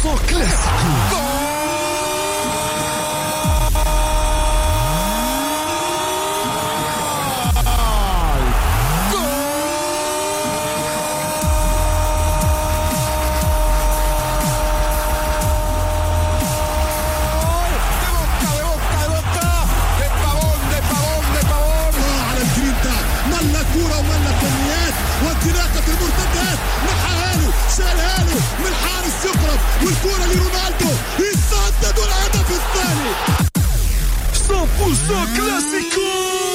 كلاسيكو. وانطلاقة المرتدات محاله شالها له من حارس يقرب والكرة لرونالدو يسدد الهدف الثاني. 100% كلاسيكو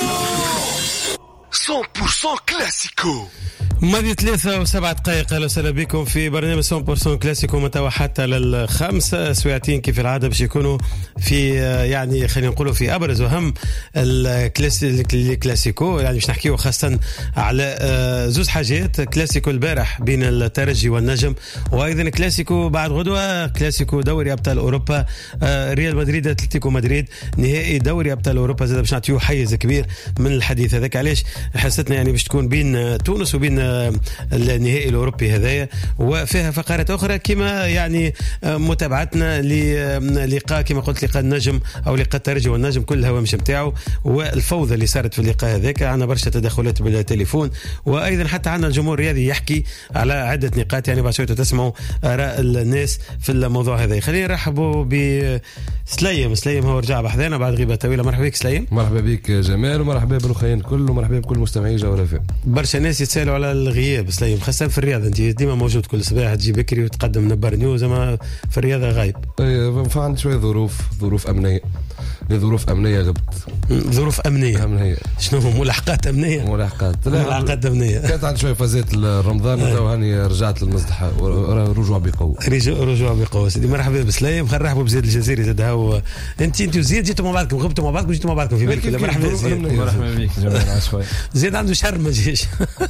100% كلاسيكو. ماضي 3 و7 دقائق. اهلا وسهلا بكم في برنامج 100% كلاسيكو متوا حتى لل5 ساعتين كيف العاده باش يكونوا في يعني خلينا نقولوا في ابرز واهم الكلاسيكو. يعني باش نحكيو خاصه على زوج حاجات: كلاسيكو البارح بين الترجي والنجم، وايضا كلاسيكو بعد غدوه كلاسيكو دوري ابطال اوروبا ريال مدريد اتلتيكو مدريد نهائي دوري ابطال اوروبا. زاد باش نعطيو حيز كبير من الحديث هذاك. علاش حسيتنا يعني باش تكون بين تونس وبين النهائي الأوروبي هذايا، وفيها فقرات أخرى كما يعني متابعتنا للقاء كما قلت لقاء النجم أو لقاء الترجي والنجم كل الهوامش متاعه والفوضى اللي صارت في اللقاء هذاك. عنا برشا تدخلات بالتليفون، وأيضا حتى عنا الجمهور الرياضي يحكي على عدة نقاط. يعني بعد شوية تسمعوا آراء الناس في الموضوع هذا. خلينا نرحبوا بسليم. سليم هو رجع بحذانا بعد غيبة طويلة. مرحبا بك سليم. مرحبا بك جمال، ومرحبا بالخيان الكل، ومرحبا بكل مستمعي جولة فيه. برشا ناس يتسالوا على الغياب سليم، خاصة في الرياضة. انت ديما موجود كل صباح، تجي بكري وتقدم نبر نيوز، اما في الرياضة غايب. فعندي شوية ظروف أمنية. لظروف أمنية غبت. ظروف أمنية. شنو هم ملاحقات أمنية؟ ملاحقات أمنية. كانت عندي شوية فازات رمضان وهاني رجعت للمصلحة رجوع بقوة. سيدي مرحبا بسليم. خلينا نرحبوا بزياد الجزيري زاد. هو انت وزياد جيتوا مع بعضكم، غبتوا مع بعضكم، جيتوا مع بعضكم في بالك. مرحبا زياد. مرحبا بك جمال. شوية زياد عنده شهر ما جيش.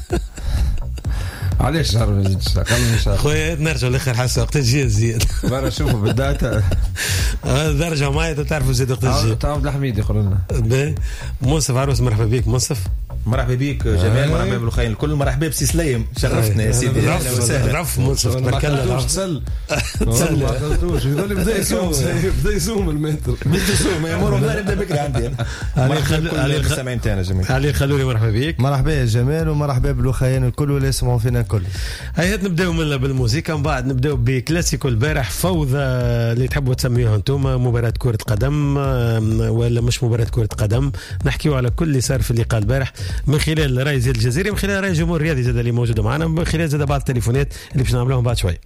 علاش شهر ما جيتش؟ أقل من شهر خويا. نرجع لآخر حاسة وقت تجي زياد. مرة شوفوا بالداتا درجة معايا تعرفوا زياد وقت تجي. تعرف الحميد يقولوا لنا. منصف عروس مرحبا بك منصف. مرحبا بك جمال. مرحبا بالخير الكل. مرحبا بسي سليم، شرفتنا يا سيدي. رف منصف تبارك الله. تسل يقول بدا يسوم المتر ما يمرهم لا نبدا بكري عندي انا. سامعين تاعنا جميل. علي خلوني مرحبا بك. مرحبا يا جمال، ومرحبا بالخيان الكل واللي يسمعوا فينا الكل. هيا نبداو من بالموسيقى، من بعد نبداو بكلاسيكو البارح. فوضى اللي تحبوا تسميوها انتم، مباراة كرة قدم ولا مش مباراة كرة قدم. نحكيو على كل اللي صار في اللقاء البارح من خلال رأي زياد الجزيري، من خلال رأي جمهور رياضي زاد اللي موجود معنا، من خلال زاد بعض التليفونات اللي باش نعملوهم بعد شوي.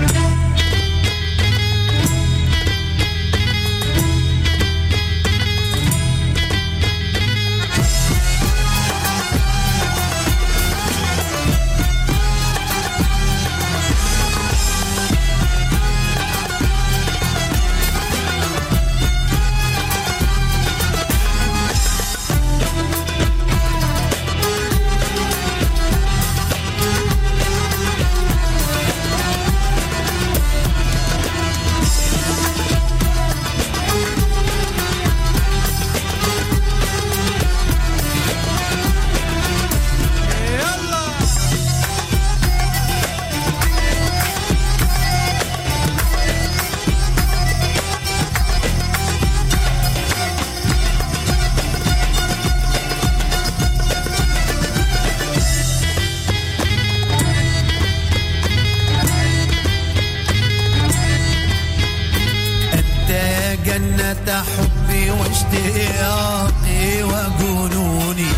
حبي واشتياقي وجنوني،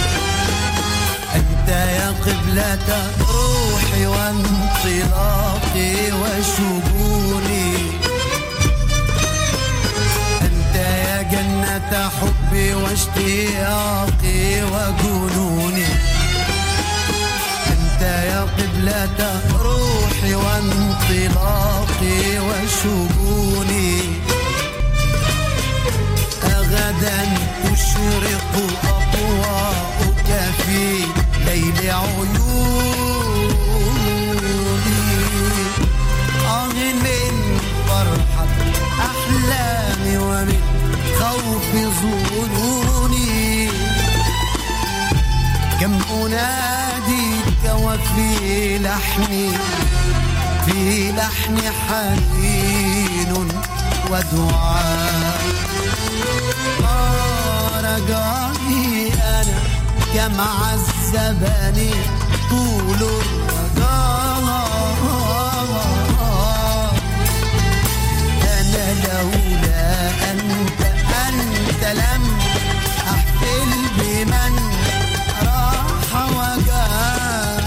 أنت يا قبلة روحي وانطلاقي وشجوني، أنت يا جنة حبي واشتياقي وجنوني، أنت يا قبلة روحي وانطلاقي وشجوني. غدا تشرق أضواءك في ليل عيوني، من فرحة أحلامي ومن خوف ظنوني، كم أناديك وفي لحن حنين يقين ودعاء. رجائي أنا كم عذبني طول الرجاء. أنا لولا أنت لم أحفل بمن راح وجاء.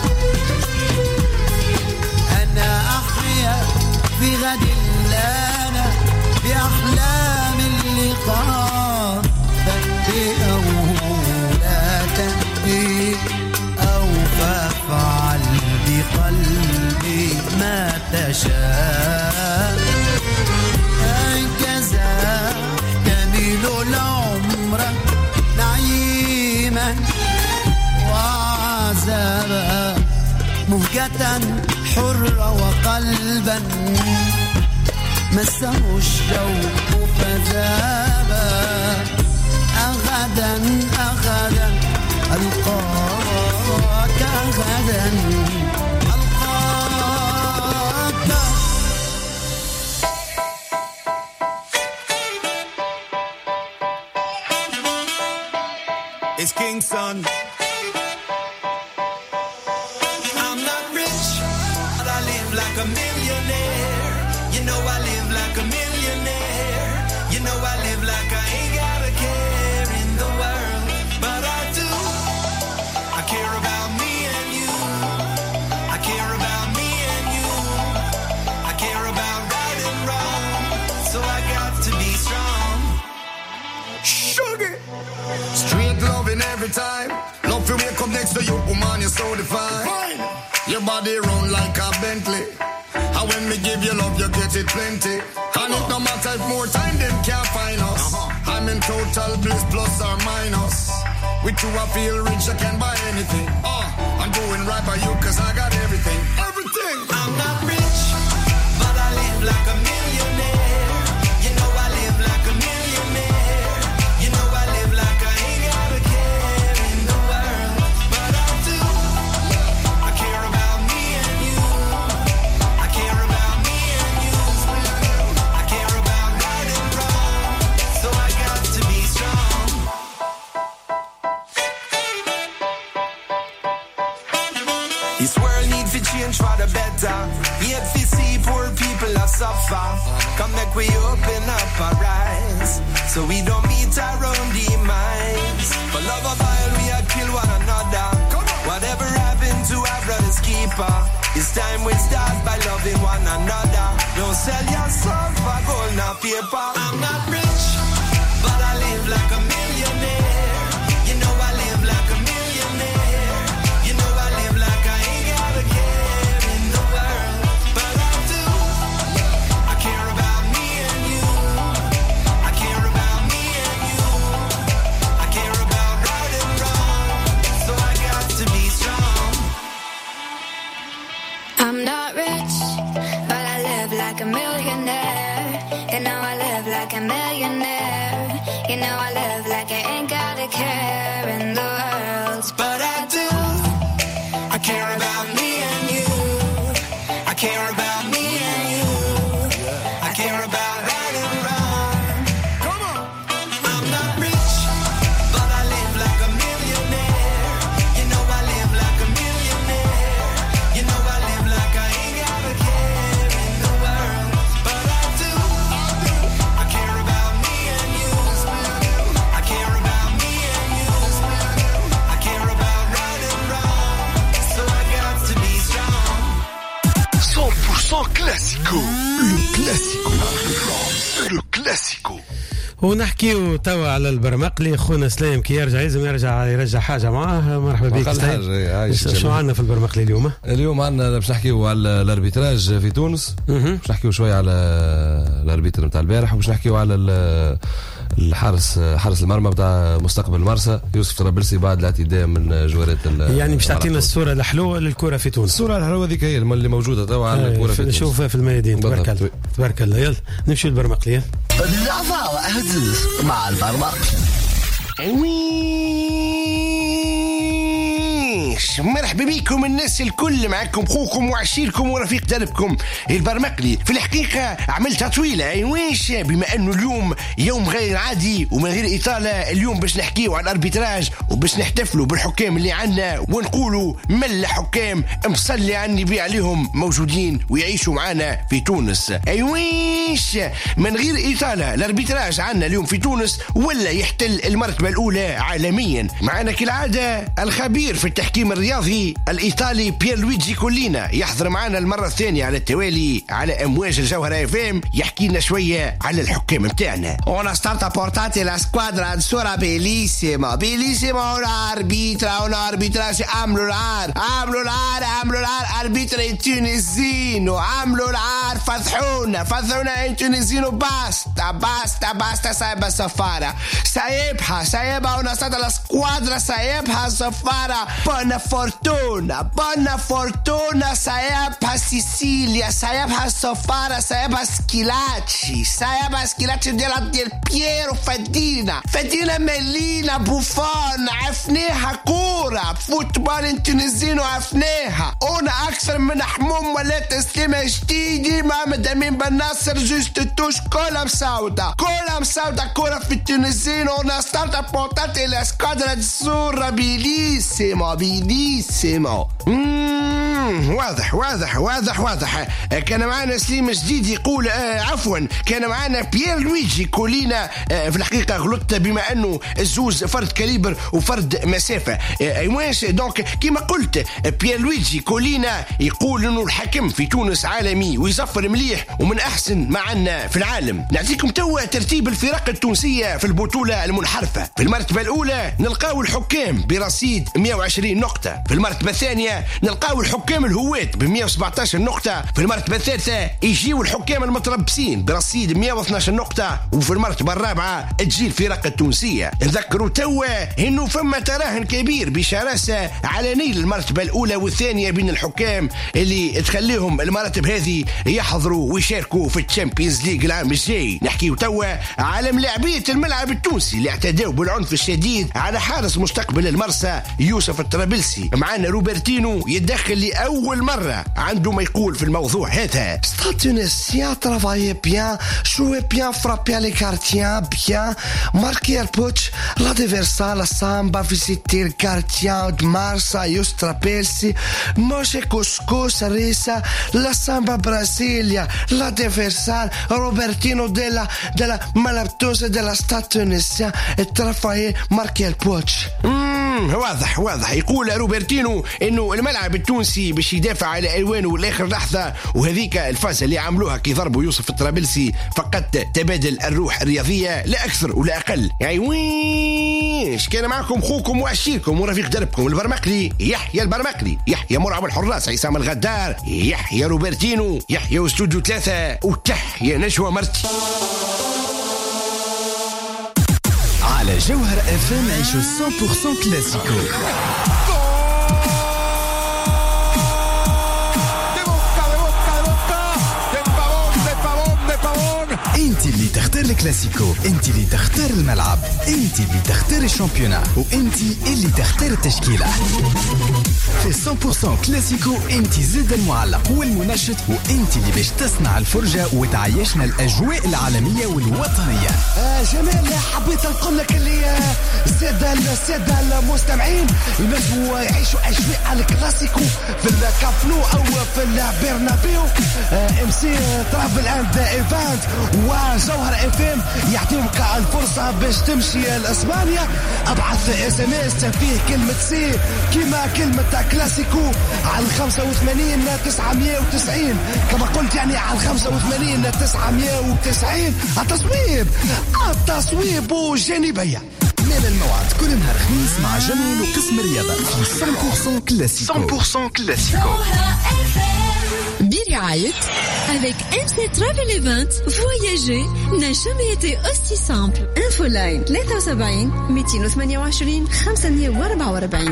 أنا أحيا في غد لنا بأحلام اللقاء. تأتي أو لا تأتي أو فافعل بقلبي ما تشاء. هكذا كميل العمر نعيما وعذابا مهجة حرة وقلبا مسه الشوق فذابا. أغدا أغدا ألقاك غدا ألقاك. It's King Son. I'm not rich, but I live like a millionaire. You know I live like a millionaire. You know I live like I ain't got a care in the world, but I do. I care about me and you. I care about me and you. I care about right and wrong, so I got to be strong. Sugar. Street loving every time. Love to wake up next to you, woman, you're so divine. Your body round like a Bentley. And when me give you love, you get it plenty. And it no matter if more time, them can't find us. I'm in total bliss, plus or minus. With you I feel rich, I can buy anything. I'm doing right by you, cause I got everything. Everything! I'm not rich, but I live like a millionaire. You know I live like a millionaire. You know I live like I ain't got a care in the world, but I do. I care about me and you. I care about me and you. I care about right and wrong, so I got to be strong. This world need to change for the better. Yet we see poor people are suffer. Come back, we open up our eyes, so we don't meet our own demise. For love of oil, we are kill one another. Whatever happened to our brother's keeper? It's time we start by loving one another. Don't sell your soul for gold nor paper. I'm not rich, but I live like a millionaire. You know I live like a millionaire. You know I live like I ain't got a care in the world, but I do. I care about me and you. I care about me and you. I care about right and wrong, so I got to be strong. I'm not rich, but I live like a millionaire. You know I live like a millionaire. You know I live like I ain't got a care in the world, But I do. I care about me and you. I care about me and you. I care about right and wrong. Come on. I'm not rich, but I live like a millionaire. You know I live like a millionaire. You know I live like I ain't got a care in the world, but I do. I care about me and you. I care about me and you. I care about right and wrong, so I got to be strong. 100% classico. Le classico. Le classico. ونحكيو توا على البرمقلي. خونا سليم كي يرجع لازم يرجع حاجه معاه. مرحبا بك سليم. شو عندنا في البرمقلي اليوم؟ اليوم عندنا باش نحكيو على الاربيتراج في تونس. باش نحكيو شويه على الاربيتر نتاع البارح، وباش نحكيو على حارس المرمى بتاع مستقبل مرسى يوسف طرابلسي بعد الاعتداء من جوارات. يعني باش تعطينا الصوره الحلوه للكره في تونس. الصوره الحلوه هذيك هي اللي موجوده توا على الكره في تونس، نشوفها في الميادين. تبارك الله تبارك الله. يلا نمشي للبرمقلي. العفا أهزز مع البرمقلي. ايويش مرحبا بكم الناس الكل، معكم خوكم وعشيركم ورفيق دربكم البرمقلي. في الحقيقة عملتها طويلة ايويش، بما انه اليوم يوم غير عادي ومن غير إطالة. اليوم باش نحكيو على الاربيتراج وباش نحتفلوا بالحكام اللي عنا ونقولوا ملا حكام مصلي على النبي عليهم موجودين ويعيشوا معنا في تونس. ايويش من غير إطالة الاربيتراج عنا اليوم في تونس ولا يحتل المرتبة الأولى عالميا. معنا كالعادة الخبير في التحكيم الرياضي الإيطالي بيرلويجي كولينا، يحضر معنا المرة الثانية على التوالي على أمواج الجوهرة FM، يحكي لنا شوية على الحكام متاعنا. Una starta portate la squadra ancora bellissima, bellissima, un arbitraggio amlular, arbitra in tunisino, amlular, فضحونا in tunisino, basta سايبها سفارة سايبها una stata la squadra سايبها سفارة. buona fortuna سايبها سيسيليا, سايبها سفارة, سايبها سكيلاتشي del Piero Fedina Mellina بوفون, عفنيها كورة فوتبول انتونيزينو عفنيها. انا اكثر من حموم ولا تسليمة جديدي ما مدامين بالناصر جوست توش كولا مساودة كورة في التونيزينو. انا ستارت بورتاتي لا سكادرا الزورة بيليسيمو. واضح. كان معنا سليم جديد يقول عفوا كان معنا بيير لويجي كولينا. في الحقيقة غلطت بما أنه الزوز فرد كاليبر وفرد مسافة. ايواش دونك كما قلت بيير لويجي كولينا يقول أنه الحكم في تونس عالمي ويزفر مليح ومن أحسن ما عنا في العالم. نعطيكم توا ترتيب الفرق التونسية في البطولة المنحرفة. في المرتبة الأولى نلقاو الحكام برصيد 120 نقطة. في المرتبة الثانية نلقاو الحكام الهوات ب 117 نقطة. في المرتبة الثالثة يجيو الحكام المتربصين برصيد 112 نقطة. وفي المرتبة الرابعة تجي الفرق التونسية. نذكروا توا انه فما تراهن كبير بشراسة على نيل المرتبة الأولى والثانية بين الحكام اللي تخليهم المراتب هذه يحضروا ويشاركوا في الشامبيونز ليج العام الجاي. نحكيو توا على ملاعبية الملعب التونسي اللي اعتدوا بالعنف الشديد على حارس مستقبل المرسى يوسف الطرابلسي. معنا روبرتينو يتدخل لأول مرة عنده ما يقول في الموضوع هذا. Stade tunisien travaillait bien, jouait bien, frappait les gardiens bien, marquait le putsch, l'adversaire, la samba, visiter le gardien de Marsa, Yus Trapelsi, Moshe Couscous, Risa, la samba Brasilia, l'adversaire, Robertino della Malabtosa della Stade tunisien, et travaillait, marquait le putsch. واضح يقول روبرتينو انه الملعب التونسي باش يدافع على الوانه لاخر لحظه، وهذيك الفازه اللي عملوها كي ضربوا يوسف الطرابلسي فقط تبادل الروح الرياضيه لا اكثر ولا اقل. يعني ويش كان معكم خوكم وعشيركم ورفيق دربكم البرمقلي يحيى البرمقلي، يحيى مرعب الحراس عصام الغدار، يحيى روبرتينو، يحيى استوديو 3 وتحيى نشوى مرتي. على جوهر FM عيشوا 100% كلاسيكو. انت اللي تختار الكلاسيكو، انت اللي تختار الملعب، انت اللي تختار الشامبيونا، وانت اللي تختار التشكيلة. في 100% كلاسيكو انت زيد المعلق والمنشط، وانت اللي باش تصنع الفرجة وتعيشنا الاجواء العالمية والوطنية. جمال حبيت نقول لك اللي السادة المستمعين ينجموا يعيشوا اجواء على الكلاسيكو في الكافنو او في البرنابيو. MC ترافل اند ايفنت وجوهر FM يعطيوك الفرصة باش تمشي لإسبانيا. ابعث SMS فيه كلمة سي كما كلمة كلاسيكو على 85 990 كما قلت، يعني على 85 990. التصويب وجانبية من الموعد كل نهار خميس مع جميل وقسم الرياضة في 100% كلاسيكو. 100% كلاسيكو برعاية avec MC Travel Event. Voyager n'a jamais été aussi simple. Infoline 73 228 544.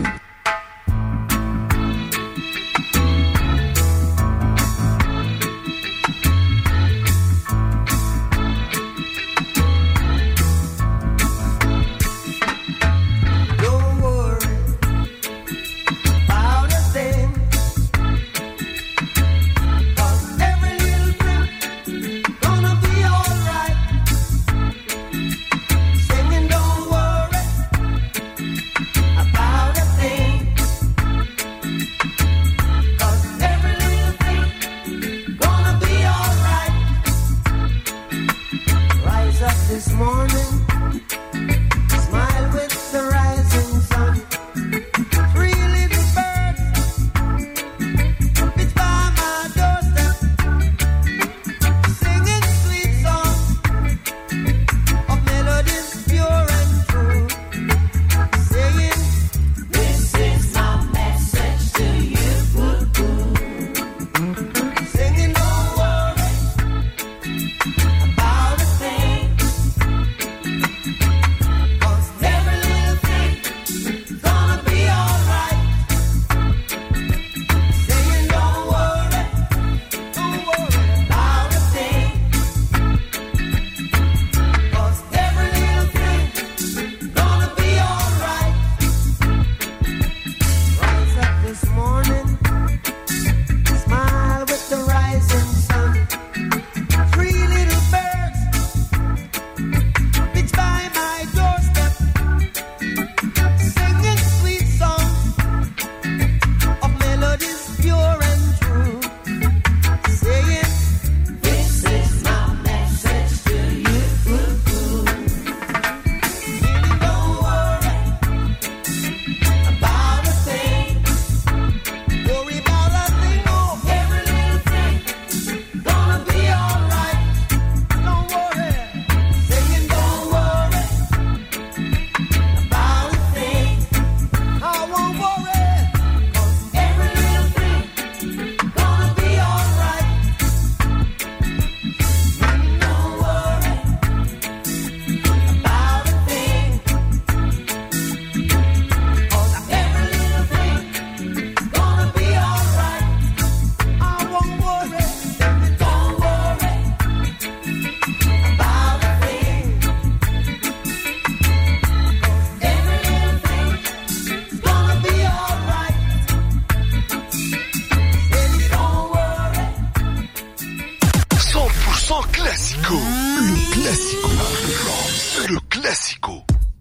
100% classico. Le classico. Le classico.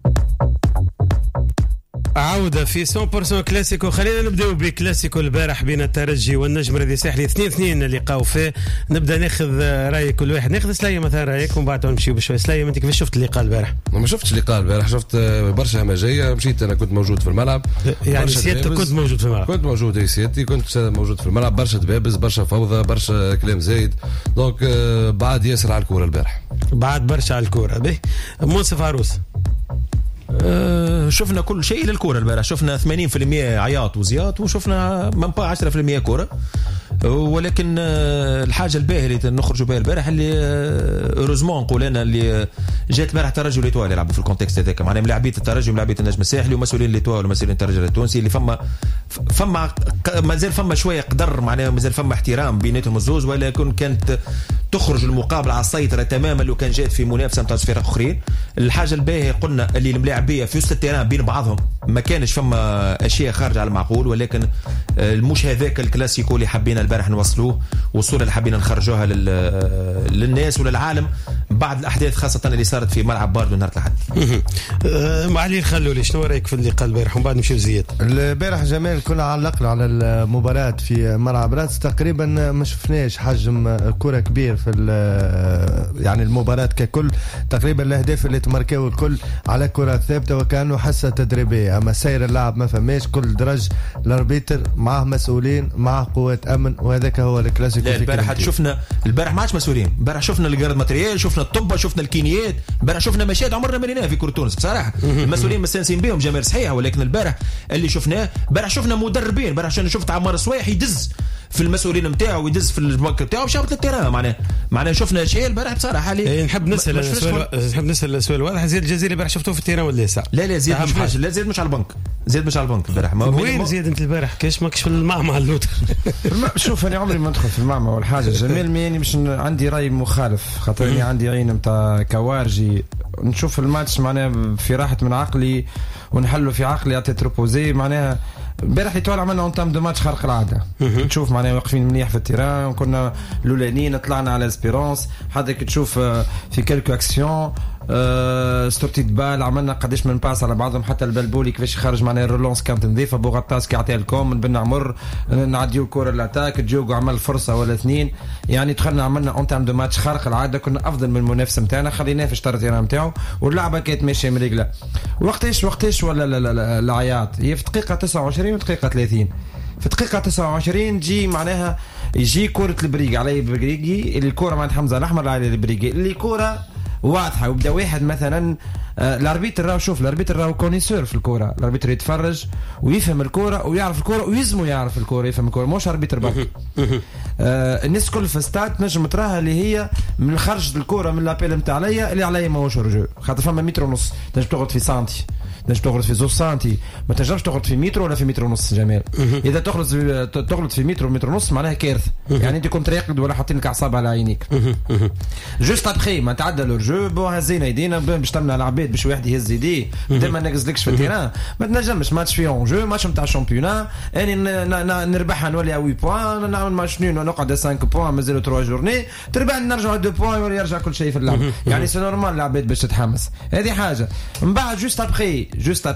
عودة في 100% كلاسيكو. خلينا نبداو بكلاسيكو البارح بين الترجي والنجم الذي ساحلي 2-2 اللي لقاو فيه. نبدا ناخذ راي كل واحد. ناخذ سليم مثلا رايك ومن بعد نمشيو بشوي. سليم انت كيفاش شفت اللقاء البارح؟ ما شفتش اللقاء البارح، شفت برشا همجيه. مشيت انا كنت موجود في الملعب. يعني سيادتك كنت موجود في الملعب؟ كنت موجود يا سيادتي، كنت موجود في الملعب. برشا دبابز، برشا فوضى، برشا كلام زايد. دونك بعد ياسر على الكوره البارح، بعد برشا على الكوره. به منصف عروس شفنا كل شيء للكرة البارح. شفنا 80% عياط وزياط، وشفنا من 10% كرة. ولكن الحاجة الباهية اللي نخرجوا بها البارح اللي اوروزمون نقول انا اللي جات البارح ترجي ليتوال يلعبوا في الكونتكست هذاك، معناها ملاعبيه الترجي وملاعبيه النجم الساحلي ومسؤولين ليتوال ومسؤولين الترجي التونسي اللي فما مازال فما شويه قدر، معناها مازال فما احترام بيناتهم الزوز، ولكن كانت تخرج المقابله على السيطره تماما لو كان جات في منافسه مع فرق اخرين. الحاجه الباهيه قلنا اللي الملاعبيه في وسط التيران بين بعضهم ما كانش فما اشياء خارجه على المعقول، ولكن مش هذاك الكلاسيكو اللي حبينا البارح نوصلوه، والصوره اللي حبينا نخرجوها للناس وللعالم بعد الاحداث خاصه اللي صارت في ملعب باردو نهار الاحد. معلي خلوا لي شنو رايك في اللقاء البارح ومن بعد نمشيو زياد؟ البارح جمال كنا علقنا على المباراه في ملعب راس، تقريبا ما شفناش حجم كره كبير في يعني المباراه ككل. تقريبا الاهداف اللي تمركوا الكل على كره ثابته وكانه حصه تدريبيه، اما سير اللعب ما فماش. كل درج الاربيتر معه مسؤولين، معه قوات امن، وهذاك هو الكلاسيكو. البارح شفنا البارح ما عادش مسؤولين. البارح شفنا الجارد ماتريال، شفنا الطب، شفنا الكينيات. البارح شفنا مشاهد عمرنا ما ريناها في كره تونس بصراحه. المسؤولين مستانسين بهم جماهير صحيحه، ولكن البارح اللي شفناه البارح شفنا مدربين. البارح شفت عمار صويح يدز في المسؤولين نتاعو ويدز في البنك نتاعو وشابط التيران. معناها شفنا شيء البارح بصراحه. نحب نسال سؤال واضح. زياد الجزيري البارح شفتوه في التيران ولا لا؟ لا زياد مش حاجه. لا زياد مش على البنك. زياد مش على البنك البارح. وين زياد انت البارح؟ كاش ماكش في المعمل اللوتر؟ شوف انا عمري ما ندخل في المعمل ولا حاجه. جميل ماني مش عندي راي مخالف، خاطر اني عندي عين نتاع كوارجي. نشوف الماتش معناها في راحه من عقلي ونحلوا في عقلي اتروبوزي. معناها امبارح يتوالى عملنا اون تام دو ماتش خارق العاده. نشوف معناها واقفين مليح في التيران، كنا الاولانيين طلعنا على اسبيرونس. حضرتك تشوف في كلكو اكسيون ستورتي بال عملنا قداش من باس على بعضهم، حتى البلبولي كيفاش خرج معناها الرولونس كانت نظيفه. بوغطاس كي عطيها لكم من بن عمر نعديو الكره الاتاك. جوجو عمل فرصه ولا اثنين. يعني دخلنا عملنا اون تام دو ماتش خارق العاده، كنا افضل من المنافس نتاعنا، خليناه في شطر التيران نتاعو واللعبه كانت ماشيه مريقله. وقتاش ولا العياط هي في دقيقه 29 ودقيقه 30. في دقيقة 29 جي معناها يجي كرة البريق علي البريقي، اللي الكرة مع حمزة الأحمر على البريقي، اللي كرة واضحة. وبدا واحد مثلا الاربيتر راهو، شوف الاربيتر راهو كونيسور في الكرة. الاربيتر يتفرج ويفهم الكرة ويعرف الكرة ويزمو يعرف الكرة يفهم الكرة، مش اربيتر برك. الناس كل في ستات نجم تراها اللي هي من خرجت الكرة من لابيل نتاع عليا اللي عليا ماهوش رجو، خاطر فما متر ونص تنجم تقعد في سنتي، تنجم تغلط في 2 سنتي، ما تنجمش تغلط في متر ولا في متر ونص. جمال اذا تغلط في متر ومتر ونص معناها كارثه. يعني انت كنت راقد ولا حاطين لك اعصاب على عينيك. جوست ابخي ما تعدى لورجو بو هزينا يدينا باش تمنع العباد باش واحد يهز يديه بدل ما نقزلكش في التيران. ما تنجمش ماتش في اون جو، ماتش نتاع شامبيونا اني نربحها نولي 8 بوان، نعمل ماتش نون ونقعد 5 بوان مازالوا 3 جورني، تربح نرجعوا 2 بوان ولا يرجع كل شيء في اللعب. يعني سي نورمال العباد باش تتحمس. هذه حاجه. من بعد جوست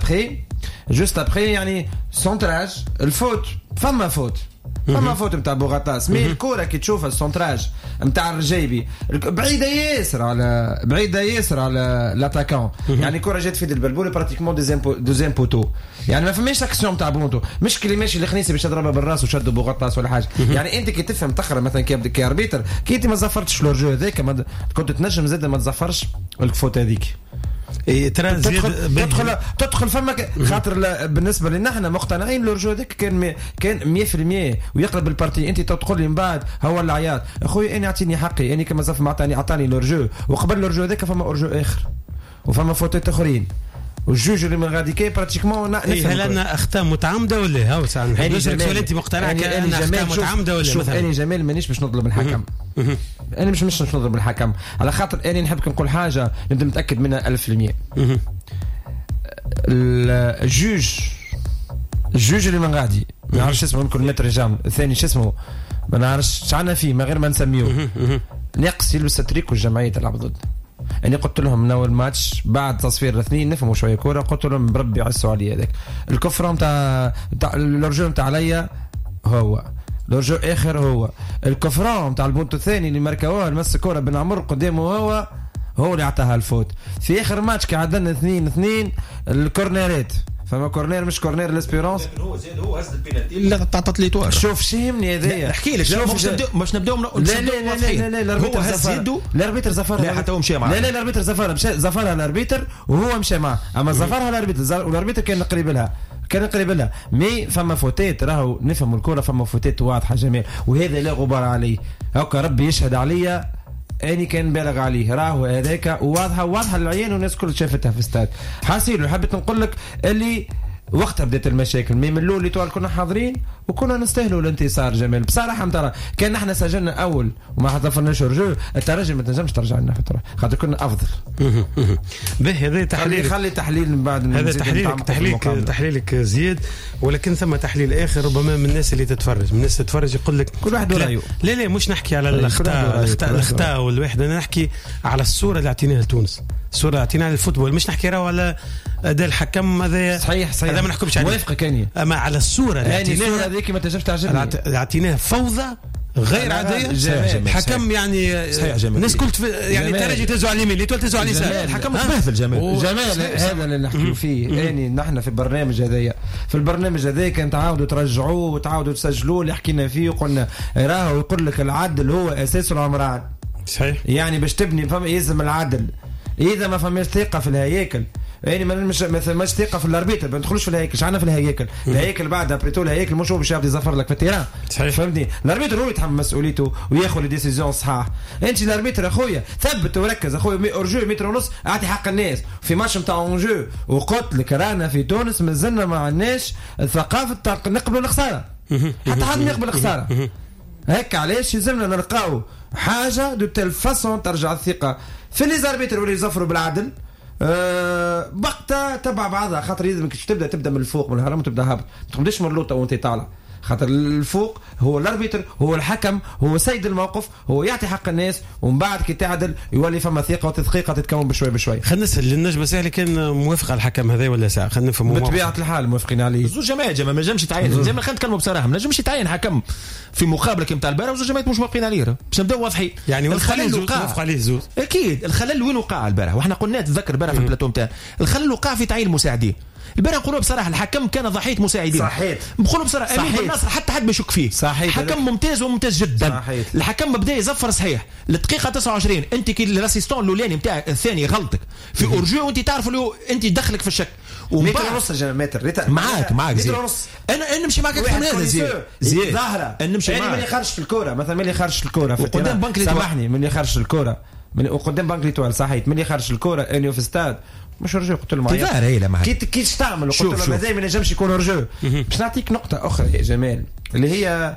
ابخي يعني سونتراج الفوت، فما فوت نتاع بوغطاس. مي الكره كي تشوفها السونتراج نتاع الرجيبي بعيده ياسر على لاتاكون. يعني الكره جات في البلبول براتيكمون دوزيام بوتو. يعني ما فماش اكسيون تاع بونتو، مش كلي ماشي الخنيسي باش تضربها بالراس وشدوا بوغطاس ولا حاجه. يعني انت كي تفهم تقرا مثلا كي اربيتر كي انت ما زفرتش لورجو هذاك كنت تنجم زاد ما تزفرش الفوت هذيك. تدخل فمك خاطر بالنسبه لنا احنا مقتنعين لورجو هذاك كان 100% ويقلب البارتي. انت تقول لي من بعد هو العياط اخويا اني اعطيني حقي، اني كما زف اعطاني لورجو، وقبل لورجو هذاك فما اورجو اخر وفما فوتات اخرين والجوج اللي من غادي كاي براتيكمون هل انا اخطاء متعمده ولا هاو ساعه انت مقتنع كان اخطاء متعمده ولا مثلا؟ انا جمال مانيش باش نطلب الحكم. انا مش نطلب الحكم على خاطر انا نحب نقول حاجه نبدا متاكد منها 1000%. الجوج اللي من غادي ما نعرفش اسمه، يمكن متر جام الثاني شو اسمه ما نعرفش عنا فيه ما غير ما نسميوه. ناقص يلبس تريكو الجمعيه تلعب ضد. يعني قلت لهم من اول ماتش بعد تصفير الاثنين نفهموا شويه كوره، قلت لهم بربي عسوا علي هذاك الكفره نتاع الرجل نتاع عليا هو الرجل اخر هو الكفران نتاع البونتو الثاني اللي مركوها المس كوره بن عمر قدامه هو اللي عطاها الفوت في اخر ماتش كي عدلنا 2-2 الكورنيرات. فما كورنير مش كورنير الاسبيرونس هو هز البينالتي اللي تعطت لي توار. شوف شيمني هذايا نحكي لك مش نبداو لا الاربيتر زفر الاربيتر زفر لا حتى هو مشى معاه. لا الاربيتر زفرها الاربيتر وهو مشى معاه. اما زفرها الاربيتر والاربيتر كان قريب لها مي فما فوتات راهو نفهموا الكره فما فوتات واضحه جميل وهذا لا غبار عليه. هكا ربي يشهد عليا اني كان بالغ عليه راهو هذاك واضحه للعيان والناس كل شافتها في استاد حاسيلو. حبيت نقول لك اللي وقتها بدات المشاكل من الاول اللي كنا حاضرين وكنا نستاهلوا الانتصار جميل بصراحه. ترى كان احنا سجلنا اول وما حضرناش رجوع الترجي ما تنجمش ترجع لنا فتره خاطر كنا افضل. به هذا تحليل خلي تحليل من بعد هذا تحليلك زياد. ولكن ثم تحليل اخر ربما من الناس اللي تتفرج يقول لك كل واحد رايه. لا مش نحكي على الاخطاء والواحد انا نحكي على الصوره اللي اعطيناها لتونس الصوره اللي اعطيناها للفوتبول مش نحكي راهو على اداء الحكم. هذا صحيح هذا ما نحكمش عليه موافقه كاني اما على الصوره اللي اعطيناها هذيك ما تنجمش تعجبني اللي اعطيناها فوضى غير عاديه. حكم يعني الناس كلت يعني ترجي تزو على اليمين اللي تزو على اليسار الحكم تبهدل جمال هذا اللي نحكي فيه. يعني نحن في البرنامج هذايا كان تعاودوا ترجعوه وتعاودوا تسجلوه اللي حكينا فيه وقلنا راهو يقول لك العدل هو اساس العمران. صحيح يعني باش تبني فما يلزم العدل. اذا ما فماش ثقه في الهياكل يعني مش ثقه في الاربيتر ما ندخلوش في الهياكل شعنا في الهياكل بعدها بريتو الهياكل مش هو باش يبدا يزفر لك في التيران. فهمتني الاربيتر هو يتحمل مسؤوليته وياخذ الديسيزيون صحاح. انت الاربيتر اخويا ثبت وركز اخويا اورجو متر ونص اعطي حق الناس في ماتش نتاع اونجو. وقلت لك رانا في تونس مازلنا ما عندناش ثقافه نقبلوا الخساره حتى حد يقبل الخساره. هيك علاش يلزمنا نلقاو حاجه دو تيل فاسون ترجع الثقه في لي زاربيتر واللي يزفروا بالعدل. وقتها تبع بعضها خاطر لازم تبدا من الفوق من الهرم وتبدا هابط ما تبداش من اللوطه وانت طالع خاطر الفوق هو الاربيتر هو الحكم هو سيد الموقف هو يعطي حق الناس ومن بعد كي تعدل يولي فما ثقه وتدقيقه تتكون بشوي. خلينا نسال للنجم ساهل كان موافق على الحكم هذا ولا ساعه خلينا نفهموا بطبيعه الحال موافقين عليه. زوج جماعات ما نجمش يتعين زي ما خلينا نتكلموا بصراحه ما نجمش يتعين حكم في مقابله كيما تاع البارح وزوج جماعات مش موافقين عليه باش نبداو واضحين. يعني الخلل وقع عليه زوج اكيد الخلل وين وقع البارح واحنا قلنا تتذكر البارح في البلاتو نتاع الخلل وقع في تعيين المساعدين. البارح نقولوا بصراحه الحكم كان ضحيه مساعدين. صحيح نقولوا بصراحه امين بن ناصر حتى حد ما يشك فيه. صحيح حكم ممتاز وممتاز جدا. صحيح. الحكم بدا يزفر صحيح الدقيقه 29 انت كي الاسيستون الاولاني نتاع الثاني غلطك في اورجو وانت تعرف اللي انت دخلك في الشك متر ونص متر معاك زيد متر ونص انا نمشي معاك في هذا زيد ظاهره نمشي معاك. من يخرج في الكره مثلا من يخرج الكره في قدام بنك ليتوال سامحني من يخرج الكره من قدام بنك ليتوال صحيح من يخرج الكره انه في استاد مش رجوع. قلت له معايا كي تعمل قلت له مازال ما نجمش يكون رجوع. باش نعطيك نقطه اخرى يا جمال اللي هي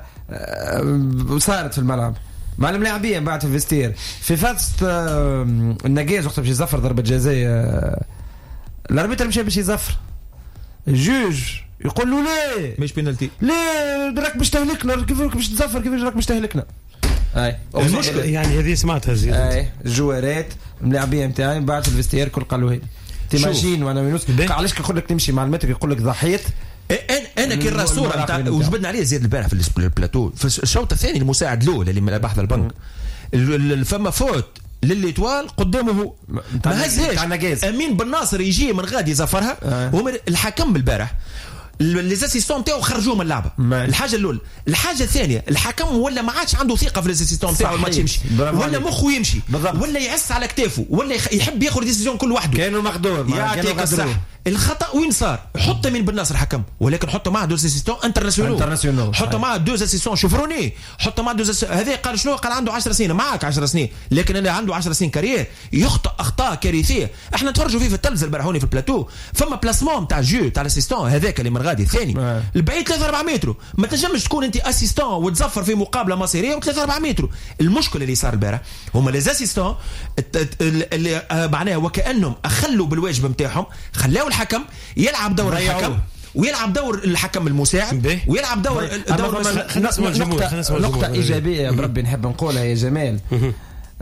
صارت في الملعب مع الملاعبين بعد في الفيستير في فتره النقاز وقت باش يزفر ضربه جزاء الاربيتر مشى باش يزفر الجوج يقول له لا مش بينالتي لا راك باش تهلكنا كيفاش باش تزفر كيفاش راك باش تهلكنا. اي المشكله يعني هذه سمعتها زيد. اي الجوارات الملاعبين نتاعي بعد في الفيستير كل قالوا هي تيماجين وانا من علاش كنقول لك تمشي مع المتر يقول لك ضحيت. انا كي الصوره نتاع وجبدنا عليه زياد البارح في البلاتو في الشوط الثاني المساعد الاول اللي من بحث البنك فما فوت للإيطوال قدامه ما هزهاش امين بن ناصر يجي من غادي يزفرها الحكم البارح لي زاسيستون تاعو خرجوه من اللعبه. الحاجه الاولى. الحاجه الثانيه الحكم ولا ما عادش عنده ثقه في لي زاسيستون تاعو الماتش يمشي ولا مخه يمشي ولا يعس على كتافه ولا يحب ياخذ ديسيزيون كل وحده كانوا مقدور يعطيك الصح. الخطا وين صار حط من بن ناصر حكم ولكن حطوا معه دو اسيستون انترناسيونال حطوا معه دو اسيستون شوفروني حطوا معه هذا قال شنو قال عنده 10 سنين معك 10 سنين لكن انا عنده 10 سنين كارير يخطئ اخطاء كارثيه. احنا نتفرجوا فيه في التلفزه البارحوني في البلاتو فما بلاسمون تاع جو تاع الاسيستون هذاك اللي من غادي الثاني البعيد 3-4 متر ما تنجمش تكون انت اسيستون وتزفر في مقابله مصيريه و3-4 متر. المشكله اللي صار البارح هما لي اسيستون اللي معناها وكانهم اخلوا بالواجب نتاعهم خلاو الحكم يلعب دور الحكم ويلعب دور الحكم المساعد ويلعب دور نقطة إيجابية بربي نحب نقولها يا جمال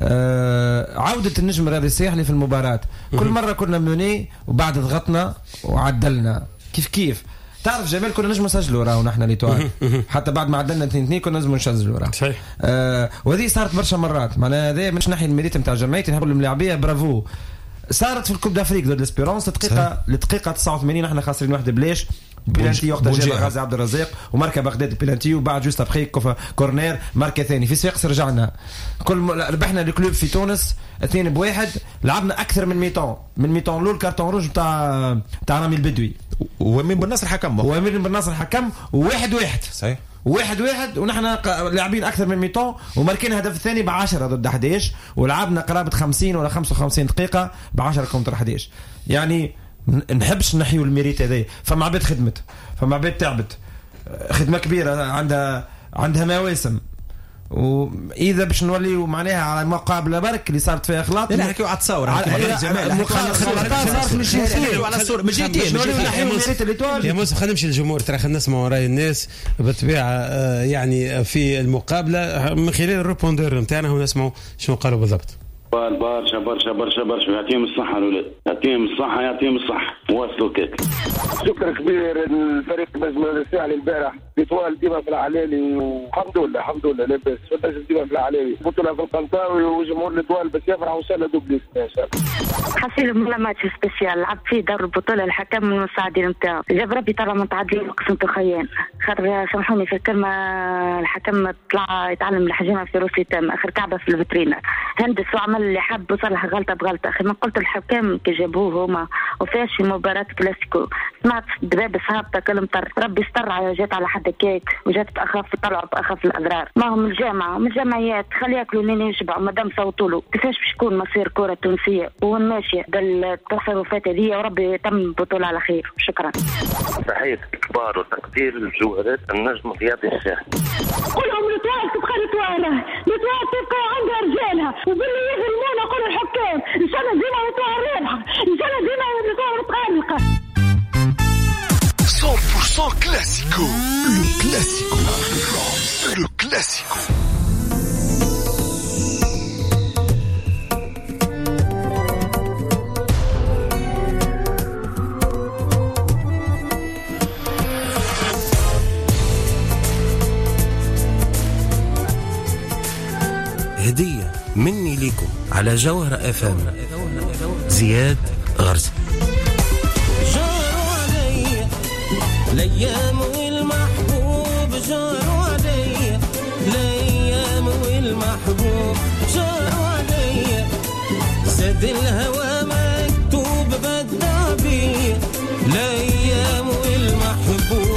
عودة النجم الرياضي الساحلي في المباراة. كل مرة كنا مني وبعد ضغطنا وعدلنا كيف تعرف جمال كنا نجم نسجلوا راهو نحن ليتوال حتى بعد ما عدلنا 2-2 كنا نجم نسجلوا راهو صحيح. وهذه صارت برشا مرات معناها هذا مش ناحية الميريت نتاع جمعيتي نقول الملاعبيه برافو. صارت في الكوب دافريك ضد الاسبيرونس لدقيقة 89 احنا خاسرين واحد بلاش بلانتي وقت جاب غازي عبد الرزاق وماركا بغداد بلانتي وبعد جوست ابخي كورنير ماركا ثاني في صفاقس رجعنا ربحنا الكلوب في تونس 2-1. لعبنا اكثر من ميتون لول كارتون روج تاع رامي البدوي ومين بالنصر حكم 1-1 صحيح 1-1 ونحن لاعبين اكثر من ميتون وماركين الهدف الثاني ب10 ضد 11 ولعبنا قرابه 50 ولا 55 دقيقه ب10 كونتر 11. يعني نحبش نحيو الميريت هذا. فما عباد خدمت فما عباد تعبت خدمه كبيره عندها مواسم واذا باش نوليو معناها على مقابله برك اللي صارت فيها اخلاط لا نحكيو على التصاور على الصوره مش جايين يا موسى خلينا نمشي للجمهور ترى خلينا نسمع وراي الناس بالطبيعه يعني في المقابله من خلال الروبوندور نتاعنا ونسمعوا شنو قالوا بالضبط. برشا يعطيهم الصحة الولاد يعطيهم الصحة واصلوا كيك. شكر كبير للفريق النجم الساحلي البارح بطوال ديما في العلالي والحمد لله لاباس فالنجم ديما في العلالي بطولة في القنطاوي وجمهور الدوال باش يفرح وان شاء الله دوبليس ان شاء الله. حصيل من ماتش سبيسيال لعب فيه دور البطولة الحكم من المساعدين نتاعو جاب ربي طلع متعادلين وقسمتو خيان خاطر سامحوني في الكلمة الحكم طلع يتعلم الحجامة في روسي تام اخر كعبة في الفيترينا هندس وعمل اللي حب وصلح غلطة بغلطة. أخي ما قلت الحكام كي جابوه هما وفاش في مباراة كلاسيكو سمعت دبابة هابطة كلمة ربي استر جات على حد كيك وجات أخاف طلعوا بأخاف الأضرار. ما هم الجامعة من الجمعيات خلي ياكلوا لين يشبعوا مادام صوتوا له كيفاش باش تكون مصير كرة تونسية وهو ماشية بالتصرفات هذه وربي يتم بطولة على خير. شكرا. تحية كبار وتقدير الجوهرات النجم الرياضي الساحلي. كلهم الاتوال تبقى الاتوال تبقى عندها رجالها وباللي يغلمونا كل الحكام ان شاء الله ديما الاتوال رابحة ان شاء الله ديما الاتوال متألقة. 100% classico. Le classico. هدية مني ليكم على جوهرة FM زياد غرس. جاروا علي الأيام والمحبوب جاروا علي الأيام والمحبوب جاروا علي زاد الهوى مكتوب بدع بيه الأيام والمحبوب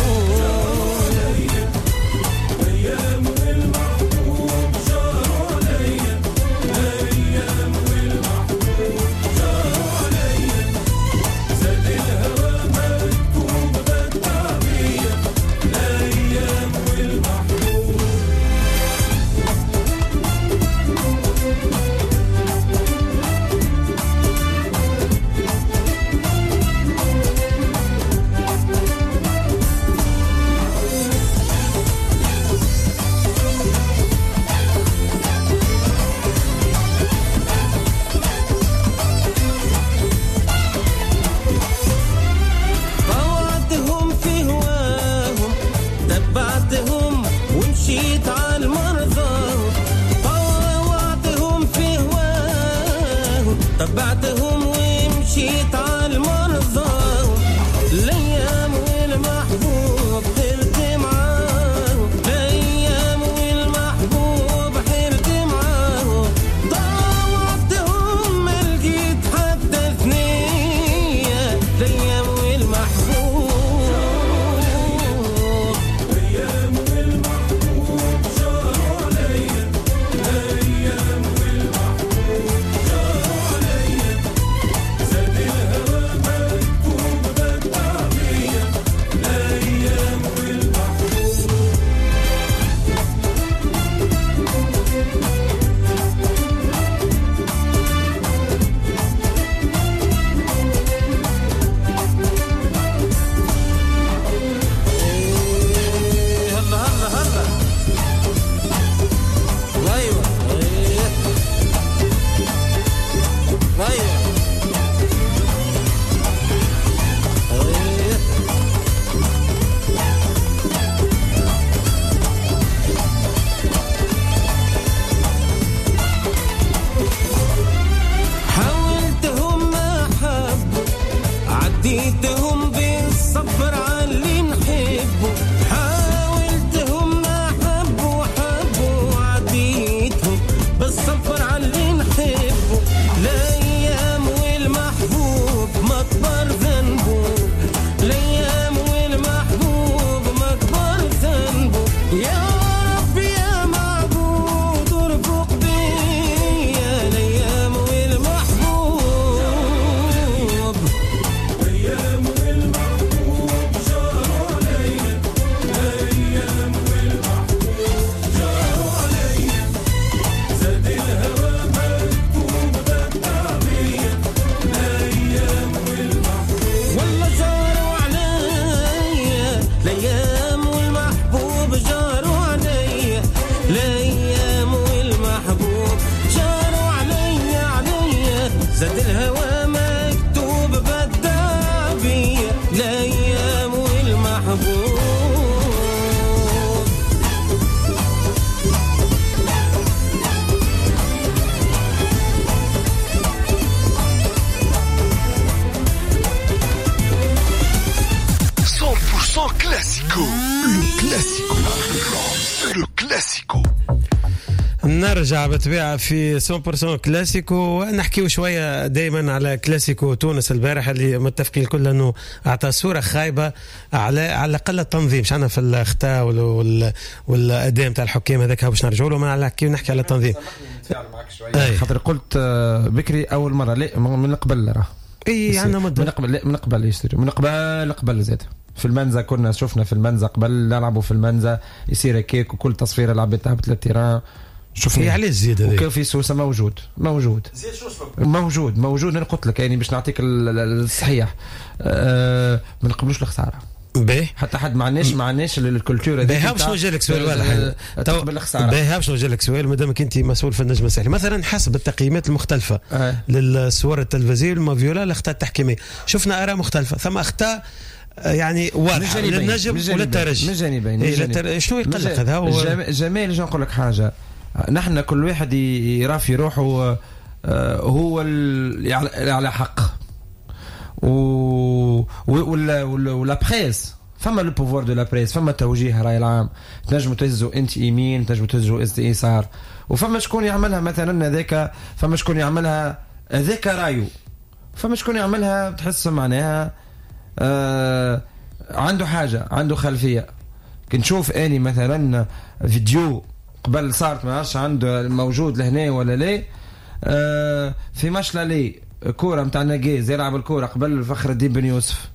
كلاسيكو لو كلاسيكو لو كلاسيكو. نرجع بطبيعة في 100% كلاسيكو ونحكيو شوية دائما على كلاسيكو تونس البارح اللي متفقين الكل أنه أعطى صورة خايبة على الأقل التنظيم. شعنا في الأخطاء والأداء متاع الحكام هذاك باش نرجعوا له، ما نحكي على التنظيم. خاطر قلت بكري أول مرة لا من قبل راه اي عندنا مدة من قبل يصير من قبل زاد في المنزه. كنا شفنا في المنزه قبل نلعبوا في المنزه يصير كيك وكل تصفيره لعبتها بثلاث تيران. شوفوا علاش زيد هذا وكان في سوسه موجود زيد موجود. انا قلت لك يعني باش نعطيك الصحيح ما نقبلوش الخساره باهي حتى حد معناش الكولتور هذيك. باهي باش نوجه لك سؤال واحد تقبل الخساره. باهي باش نوجه لك سؤال مادامك انت مسؤول في النجم الساحلي مثلا حسب التقييمات المختلفه للصور التلفزيونيه والمافيولا الاخطاء التحكيميه شفنا اراء مختلفه. ثم اخطاء يعني واضحه للنجم وللترجي من جانبين. شنو يقلق هذا هو جمال. نقول لك حاجه، نحن كل واحد يرى في روحه هو على حق ولا بريس. فما لو بوفوار دو لا بريس، فما توجيه راي العام. تنجموا تهزوا انت يمين، تنجموا تهزوا انت يسار، وفما شكون يعملها مثلا هذاك، فما شكون يعملها هذاك رايو، فما شكون يعملها تحس معناها عنده حاجه، عنده خلفيه. كنشوف اني مثلا فيديو قبل صارت ما عرفش عنده موجود لهنا ولا لا في ماتش لالي كوره نتاع ناقيز يلعب الكوره قبل فخر الدين بن يوسف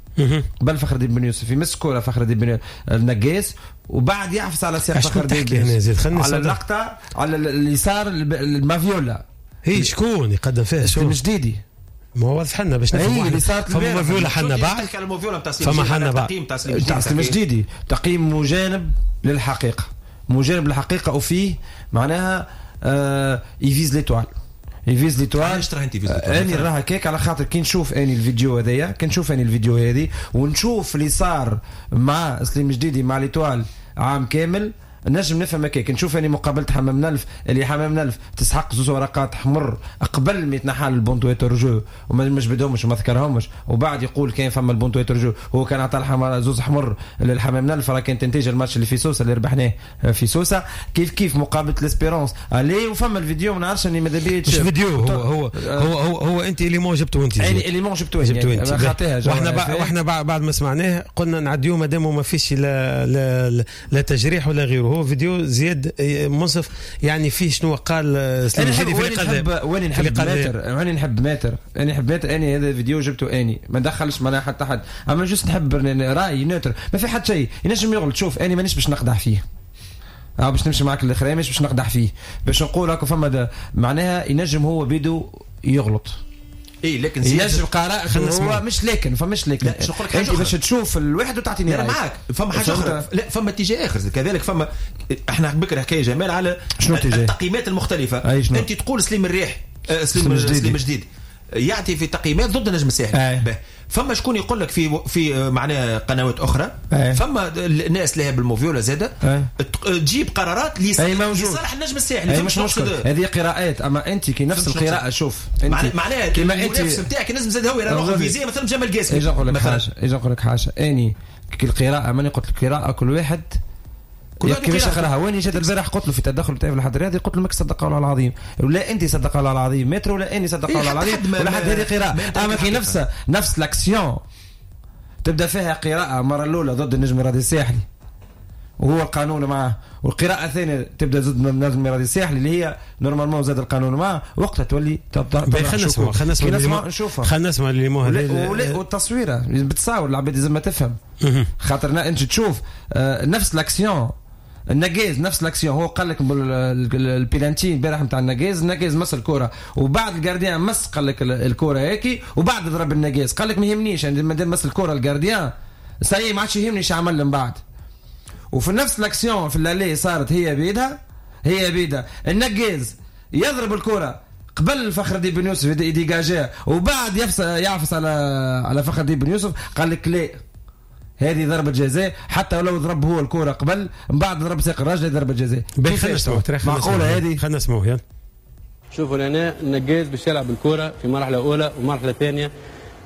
يمس كوره فخر الدين بن ناقيز وبعد يعفس على سير فخر الدين على اللقطه على اليسار المافيولا. هي شكون يقدم فيها؟ شكون جديدي؟ ما هو واضح لنا باش نفهموا. فما مافيولا حنا بعد فما حنا بعد تقييم جديدي، تقييم مجانب للحقيقه، مجانب للحقيقه وفيه معناها يفيز ليتوال. علاش ترى انت فيز ليتوال؟ اني راها كيك على خاطر كي نشوف اني الفيديو هذايا، كنشوف اني الفيديو هذه ونشوف اللي صار مع سليم جديدي مع ليتوال عام كامل نجم نفهم هكاك. نشوف اني مقابله حمام نلف اللي حمام نلف تسحق زوز ورقات حمر قبل ما يتنحى البونتويتر جو وما جبدهمش وما ذكرهمش، وبعد يقول كان فما البونتويتر جو هو كان عطى زوز حمر للحمام نلف. راه كان تنتيج الماتش اللي في سوسه اللي ربحناه في سوسه. كيف مقابله الاسبيرونس عليه. وفما الفيديو ما نعرفش اني ماذا بيا مش فيديو هو انت اللي مو جبتو انت اللي مو جبتو انت. واحنا بعد ما سمعناه قلنا نعديو مادام ما فيش لا تجريح ولا غيره. هو فيديو زياد منصف يعني فيه شنو قال سليم جديدي في القضاء. وين نحب ماتر اني هذا الفيديو جبته اني ما دخلش معنا حتى حد، اما جوست نحب راي نوتر ما في حد شيء ينجم يغلط. شوف اني مانيش باش نقدح فيه باش نمشي معك الاخرين، مش باش نقدح فيه باش نقول هكا فما معناها ينجم هو بيدو يغلط. لكن يجب قراءة هو مش لكن انت باش تشوف الواحد وتعطيني رايك. معاك فما حاجه اخرى، لا فما اتجاه اخر كذلك. فما احنا بكره حكايه جمال على التقييمات المختلفه. انت تقول سليم الريح سليم جديد يعطي في تقييمات ضد النجم الساحلي. فما شكون يقول لك في معناها قنوات اخرى فما الناس لها بالموفيولا زاده تجيب قرارات لصالح النجم الساحلي. مش مشكل هذه قراءات. اما انت كي نفس القراءه شوف انت معناها كيما انت نتاعك النجم زاد هو يروح فيزيه مثلا جمال قاسم. اجي نقول لك حاجه اني كي القراءه ماني قلت القراءه كل واحد كيفاش اقراها. وين جات البارح قلت له في التدخل تاعي في الحضر هذه قلت له ماك صدق الله العظيم ولا انت صدق الله العظيم متر ولا اني صدق الله العظيم ولا حد هذه قراءه. اما في نفس لاكسيون تبدا فيها قراءه مره الاولى ضد النجم الرياضي الساحلي وهو القانون معه، والقراءه الثانيه تبدا ضد النجم الرياضي الساحلي اللي هي نورمالمون زاد القانون معه. وقتها تولي خلينا نسمع اللي مو هذا والتصويره بتصاور العباد لازم ما تفهم. خاطرنا انت تشوف نفس لاكسيون النقاز نفس لاكسيون. هو قال لك البيلانتي البارح نتاع النقاز مس الكره وبعد الجارديان مس قال لك الكره هيك وبعد ضرب النقاز قال لك ما يهمنيش مادام مس الكره الجارديان ساي ما عادش يهمني ايش عمل من بعد. وفي نفس لاكسيون في اللي صارت هي بيدها النقاز يضرب الكره قبل فخر الدين بن يوسف يديجاجيها وبعد يعفس على فخر الدين بن يوسف قال لك لا هذه ضربة جزاء حتى ولو ضرب هو الكرة قبل من بعد ضرب ساق الراجل ضربة جزاء. معقولة هذه؟ خلنا نسمعوه. شوفوا لنا النقاز باش يلعب الكرة في مرحلة أولى ومرحلة ثانية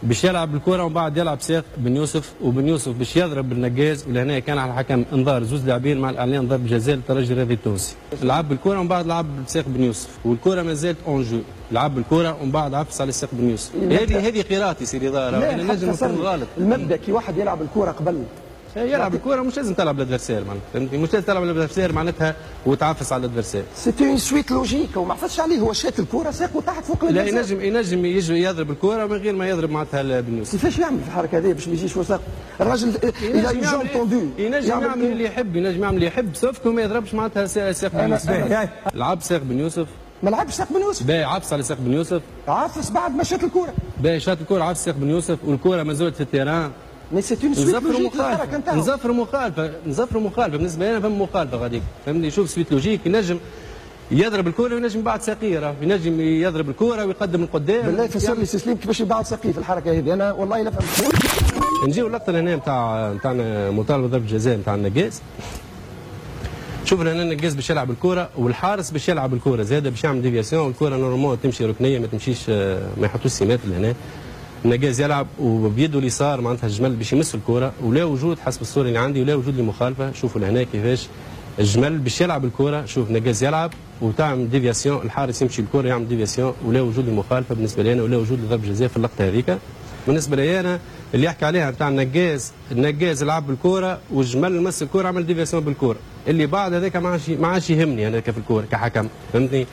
باش يلعب بالكره ومن بعد يلعب سيق بن يوسف، وبن يوسف باش يضرب بالنجاز، ولهنا كان على الحكم انذار زوج لاعبين مع الاعلان ضرب جزاء للترجي الرياضي التونسي. لعب بالكره ومن بعد لعب سيق بن يوسف، والكره ما زالت اون جو، لعب بالكره ومن بعد عفس على سيق بن يوسف. هذه قراءتي سيدي ظاهر، انا نجم نكون غلط. المبدا كي واحد يلعب الكره قبل يلعب الكره مش لازم تلعب الادفيرسير معناتها، فهمتني؟ مش لازم تلعب الادفيرسير معناتها وتعفس على الادفيرسير. سيتي اون سويت لوجيك وما عفسش عليه، هو شات الكره ساق وتحت فوق لا ينجم يجي يضرب الكره من غير ما يضرب معناتها بن يوسف. كيفاش يعمل في الحركه هذه باش ما يجيش وساق الراجل؟ ينجم يعمل اللي يحب، ينجم يعمل اللي يحب، سوف ما يضربش معناتها ساق بن يوسف. لعب ساق بن يوسف، ما لعبش ساق بن يوسف، باهي عفس على ساق بن يوسف، عفس بعد ما شات الكره، باهي شات الكره عفس ساق بن يوسف، والكره ما زالت في التيران. مي سي اون سويت لوجيك الحركه نتاعو. نظفر مخالفه بالنسبه لي انا، فهم مخالفه غاديك، فهمني؟ شوف سويت لوجيك، ينجم يضرب الكره وينجم بعد ساقيه، ينجم يضرب الكره ويقدم القدام. بالله فسر لي سليم كيفاش يبعد ساقيه في الحركه هذه، انا والله لا فهمت. نجيو اللقطه لهنا نتاعنا مطالبه ضرب جزاء نتاع النجاز. شوف هنا النجاز باش يلعب الكره والحارس باش يلعب الكره زاده باش يعمل ديفياسيون، والكره نورمال تمشي ركنيه ما تمشيش، ما يحطوش سمات لهنا. النجاز يلعب وبيده اليسار معناتها الجمل باش يمس الكره، ولا وجود حسب الصوره اللي عندي ولا وجود لمخالفه. شوفوا لهنا كيفاش الجمل باش يلعب الكره، شوف نجاز يلعب وتعمل ديفياسيون، الحارس يمشي الكره يعمل ديفياسيون، ولا وجود لمخالفه بالنسبه لي انا، ولا وجود لضرب جزاء في اللقطه هذيك. بالنسبه لي انا اللي يحكي عليها نتاع النجاز لعب بالكره والجمل مس الكره عمل ديفياسيون بالكره، اللي بعد هذاك ما عادش يهمني انا في الكره كحكم، فهمتني؟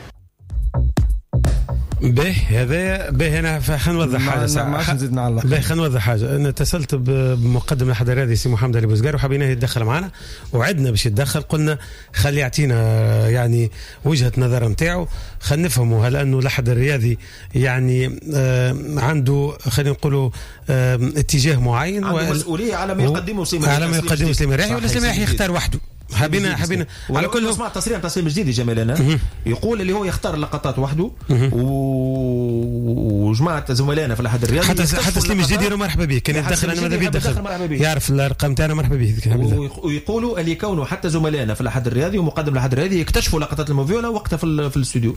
هذا هنا خلينا نوضح حاجه، ما عادش نزيد نعلق. خلينا نوضح حاجه. انا اتصلت بمقدم الاتحاد الرياضي سي محمد علي بوزقار وحبيناه يتدخل معنا، وعدنا باش يتدخل، قلنا خلي يعطينا يعني وجهه نظر نتاعو، خلينا نفهموا هل انه الاتحاد الرياضي يعني عنده خلينا نقولوا اتجاه معين، عنده مسؤوليه على ما يقدمه سليم الراعي، ولا سليم الراعي يختار وحده. حبينا على كل سمعت تصريح تسليم جديد جمال انا يقول اللي هو يختار اللقطات وحده، وجماعه زملائنا في الاتحاد الرياضي حتى سليم الجديد يقولوا مرحبا به، كان يتدخل انا ماذا بيدخل يعرف الارقام تاعنا مرحبا به، ويقولوا اللي كونوا حتى زملائنا في الاتحاد الرياضي ومقدم الاتحاد الرياضي يكتشفوا لقطات الموفيولا وقتها في الاستوديو.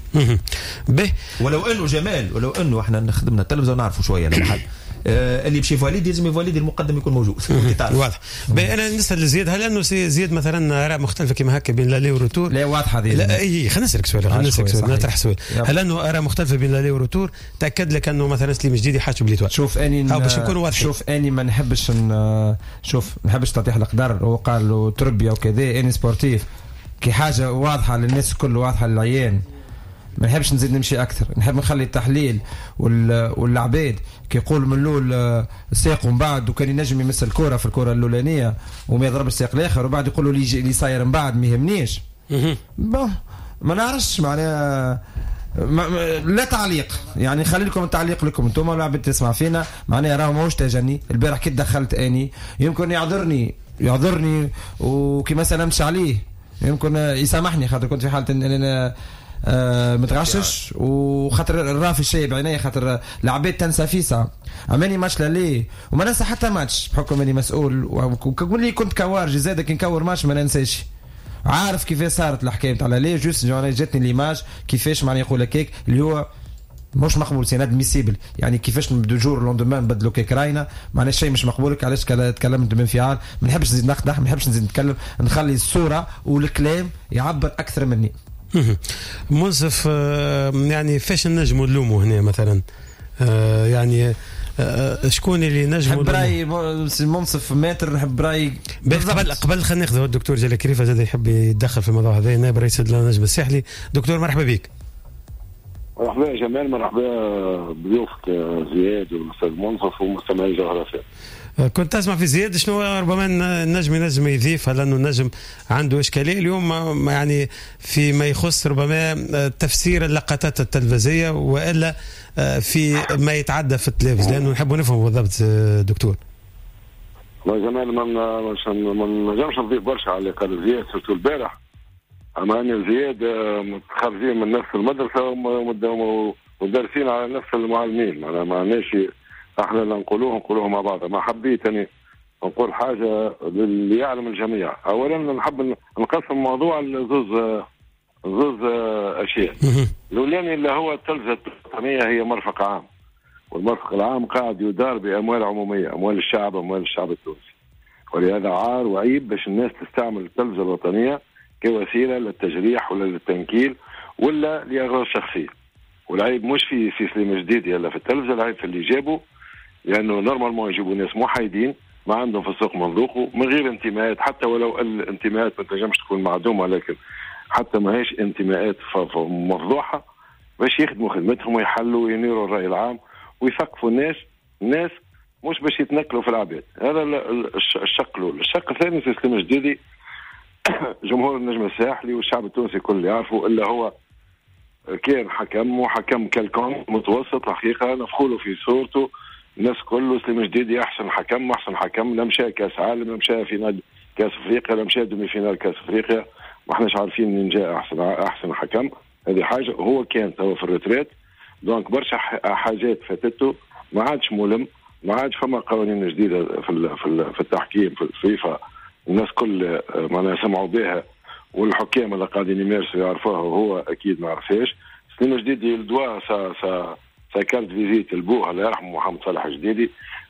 ولو انه احنا خدمنا التلفزيون نعرفوا شويه المحل اللي بشي فاليد لازم يفاليد المقدم يكون موجود. واضح. انا نسال لزياد، هل انه زياد مثلا اراء مختلفه كما هكا بين لالي وروتور؟ لا واضحه هذه. لا خلينا نسالك سؤال، نطرح سؤال. هل انه اراء مختلفه بين لالي وروتور تاكد لك انه مثلا سليم جديد يحاسب بليتوال؟ شوف اني باش نكونوا واضحين. شوف اني ما نحبش تطيح القدر، وقال له تربيه وكذا، اني سبورتيف كي حاجه واضحه للناس الكل، واضحه للعيان، ما نحبش نزيد نمشي اكثر. نحب نخلي التحليل والعباد كي يقول من الاول ساق ومن بعد وكان ينجم يمس الكره في الكره الاولانيه وما يضرب الساق الاخر، وبعد يقولوا لي صاير من بعد ما يهمنيش. ما نعرفش معناها لا تعليق، يعني خلي لكم التعليق لكم انتم العباد تسمع فينا، معناها راه ماهوش تجني. البارح كي دخلت اني يمكن يعذرني وكي سلمتش عليه يمكن يسامحني، خاطر كنت في حاله ان انا متغشش، وخاطر الرافي الشيء بعيني، خاطر العباد تنسى في ساعه عماني ماتش ليه وما ننسى حتى ماتش بحكم اني مسؤول، وكوني كنت كوارجي زاد كي نكور ماتش ما ننساش. عارف كيفاش صارت الحكايه تاع ليه، جوست جاتني ليماج كيفاش معني يقول لك اللي هو مش مقبول، سي ادميسيبل، يعني كيفاش دو جور لوندومان نبدلوا كيك راينا، معناها شيء مش مقبول. علاش تكلمت بانفعال، ما نحبش نزيد نقدح، ما نحبش نزيد نتكلم، نخلي الصوره والكلام يعبر اكثر مني. منصف يعني فاش نجموا نلوموا هنا مثلا؟ يعني شكون اللي نجموا؟ نحب راي منصف ماتر، نحب راي قبل خلينا ناخذ الدكتور جلال كريفه زاد يحب يتدخل في الموضوع هذا، نائب رئيس النجم الساحلي. دكتور مرحبا بك. مرحبا يا جمال، مرحبا بضيوفك زياد والاستاذ منصف ومستمعي جوهر اف ام. كنت اسمع في زياد شنو ربما النجم يضيف، هل انه النجم عنده اشكاليه اليوم يعني فيما يخص ربما تفسير اللقطات التلفزيونيه والا في ما يتعدى في التلفزيون، لانه نحب نفهم بالضبط دكتور. والله جمال ما نجمش نضيف برشا على اللي قال زياد، سورتو البارح، اما ان زياد متخرجين من نفس المدرسه ودارسين على نفس المعلمين، ما عندناش احنا نقولوها مع بعض. ما حبيت اني نقول حاجه اللي يعلم الجميع. اولا نحب نقسم الموضوع لزوز اشياء. الاولاني اللي هو التلفزه الوطنيه هي مرفق عام، والمرفق العام قاعد يدار بأموال عمومية، أموال الشعب، أموال الشعب التونسي. ولهذا عار وعيب باش الناس تستعمل التلفزة الوطنية كوسيلة للتجريح ولا للتنكيل ولا لأغراض شخصية. والعيب مش في سليم جديدي ولا في التلفزة، العيب في اللي جابوا، لأنه نورمالمون يجيبوا ناس محايدين ما عندهم في السوق منذوقه من غير انتماءات، حتى ولو الانتماءات ما تنجمش تكون معدومة، لكن حتى ما هيش انتماءات مفضوحة، باش يخدموا خدمتهم ويحلوا وينيروا الرأي العام ويثقفوا الناس مش باش يتنكلوا في العباد. هذا الشق الأول. الشق الثاني في سليم جديدي جمهور النجم الساحلي والشعب التونسي كل يعرفوا إلا هو كان حكم وحكم كالكون متوسط الحقيقة، نفخوله في صورته الناس كله. سليم جديدي أحسن حكم، لا مشى كاس عالم، لا مشى فينال كاس أفريقيا، لا مشى دومي فينال كاس أفريقيا، ما احناش عارفين من جاء أحسن حكم. هذه حاجة. هو كان توا في الريتريت، دونك برشا حاجات فاتته، ما عادش ملم، ما عادش فما قوانين جديدة في التحكيم في الفيفا الناس كل معناها سمعوا بها، والحكام اللي قاعدين يمارسوا يعرفوها وهو أكيد ما عرفهاش. سليم جديدي الدواء سا كارت فيزيت البوها الله يرحمه محمد صالح جديدي،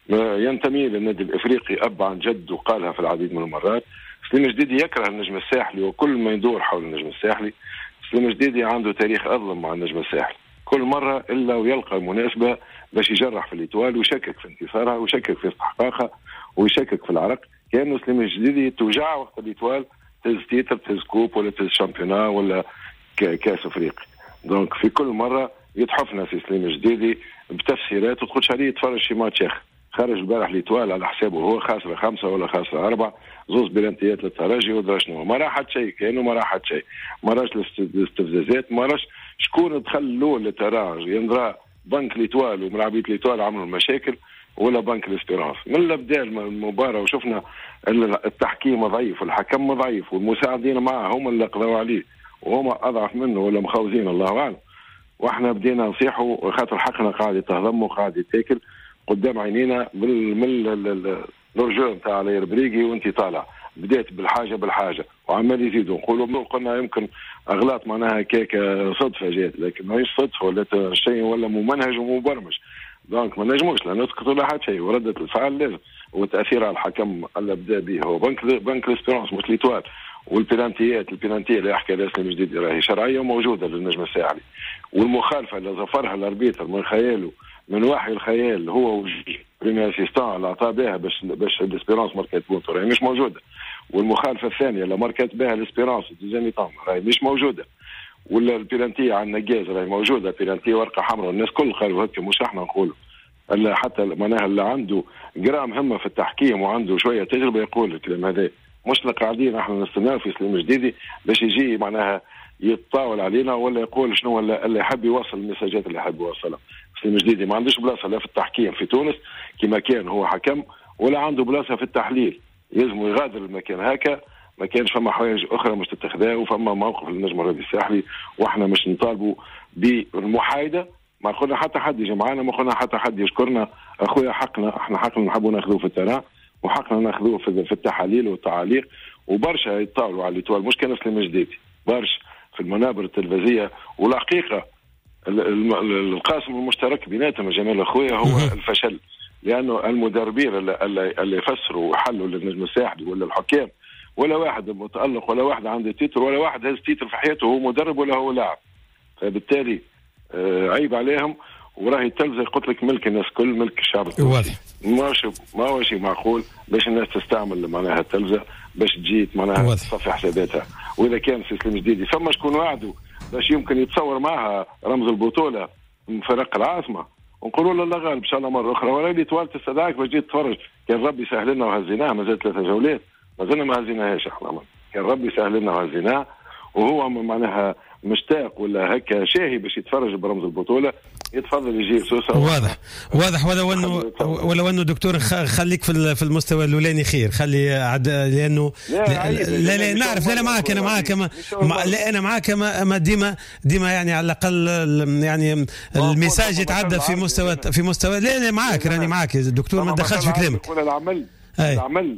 ينتمي للنادي الإفريقي أب عن جد، وقالها في العديد من المرات. سليم جديدي يكره النجم الساحلي وكل ما يدور حول النجم الساحلي. سليم جديدي عنده تاريخ أظلم مع النجم الساحلي، كل مرة إلا ويلقى مناسبة باش يجرح في الإتوال ويشكك في انتصارها ويشكك في استحقاقها ويشكك في العرق. كأنه سليم الجديدي توجع وقت الإتوال تهز تيتر، تهز كوب، ولا تهز شامبيونا، ولا كاس أفريقي. دونك في كل مرة يتحفنا في سليم الجديدي بتفسيرات وتخش عليه يتفرج في ماتش آخر. خرج البارح الإتوال على حسابه هو خاسر 5 ولا خاسر 4، زوز بلانتيات للترجي ودرا شنو، ما راحت شيء، كأنه ما راحت شيء، ما راش الاستفزازات، ما راش شكون دخلوا للتراج، يندرا بنك الإتوال وملاعبية الإتوال عملوا المشاكل ولا بنك الاسبيرانس. من اللي بدا المباراة وشفنا التحكيم ضعيف والحكم ضعيف والمساعدين معه هم اللي قضوا عليه وهم أضعف منه ولا مخوزين الله أعلم، واحنا بدينا نصيحوا خاطر حقنا قاعد يتهضم وقاعد يتاكل قدام عينينا من الرجوع نتاع علي البريقي وانت طالع. بديت بالحاجه وعمال يزيدوا نقولوا قلنا يمكن اغلاط معناها كيك صدفه جات، لكن ماهيش صدفه ولا شيء ولا ممنهج ومبرمج. دونك ما نجموش لا نسكت ولا حد شيء، وردة الفعل لازم، والتاثير على الحكم اللي بدا به هو بنك الاسبيرانس مش ليتوال. والبينالتيه اللي يحكي عليها سليم جديد راهي شرعيه وموجوده للنجم الساحلي، والمخالفه اللي ظفرها الاربيتر من خياله من وحي الخيال هو بريمير اسيستان اللي عطاه بها باش الاسبيرانس ماركات بونتو راهي مش موجوده، والمخالفه الثانيه اللي ماركات بها الاسبيرانس ديزامي طام راهي مش موجوده، ولا البينالتيه على النجاز راهي موجوده، بينالتيه ورقه حمراء. الناس كل قالوا هكا مش احنا نقولوا، الا حتى معناها اللي عنده جرام همه في التحكيم وعنده شويه تجربه يقول الكلام هذا، مش اللي قاعدين احنا نستناو في سليم جديدي باش يجي معناها يتطاول علينا ولا يقول شنو اللي يحب يوصل المساجات اللي يحب يوصلها. سليم جديدي ما عندوش بلاصه لا في التحكيم في تونس كما كان هو حكم، ولا عنده بلاصه في التحليل، يلزم يغادر المكان هكا. ما كانش فما حوايج اخرى مش تتخذها، وفما موقف للنجم الرياضي الساحلي، واحنا مش نطالبوا بالمحايده. ما قلنا حتى حد يجي معنا، ما قلنا حتى حد يشكرنا، اخويا حقنا، احنا حقنا نحبوا ناخذوه في التران وحقنا ناخذوه في التحاليل والتعاليق. وبرشا يتطاولوا على الإتوال مش كان سليم جديدي، برشا في المنابر التلفزية. والحقيقة القاسم المشترك بيناتهم جمال اخويا هو الفشل، لانه المدربين اللي يفسروا وحلوا للنجم الساحلي ولا الحكام، ولا واحد متألق ولا واحد عنده تيتر ولا واحد هز تيتر في حياته هو مدرب ولا هو لاعب. فبالتالي عيب عليهم. وراهي التلفزة قلت لك ملك الناس كل، ملك الشعب التونسي. ما هو شيء معقول باش الناس تستعمل معناها التلفزة باش تجي معناها تصفي حساباتها. واذا كان في سليم جديدي فما شكون وعدوا باش يمكن يتصور معها رمز البطولة من فرق العاصمة، ونقولوا له الله غالب ان شاء الله مرة اخرى، ولا اللي توالت تستدعيك باش تجي تتفرج. كان ربي سهل لنا وهزيناها، ما زالت 3 جولات ما زلنا ما هزيناهاش احنا، كان ربي سهل لنا وهزيناها. وهو معناها مشتاق ولا هكا شاهي باش يتفرج برمز البطولة، يتفضل يجي سوسة. واضح ولو انه دكتور خليك في المستوى الاولاني خير، خلي لانه لا نعرف. لا معك، انا معك، انا معك، ما ديما يعني على الاقل يعني الميساج يتعدى في مستوى لا معك، راني معك دكتور، ما تدخلش في كلامك. العمل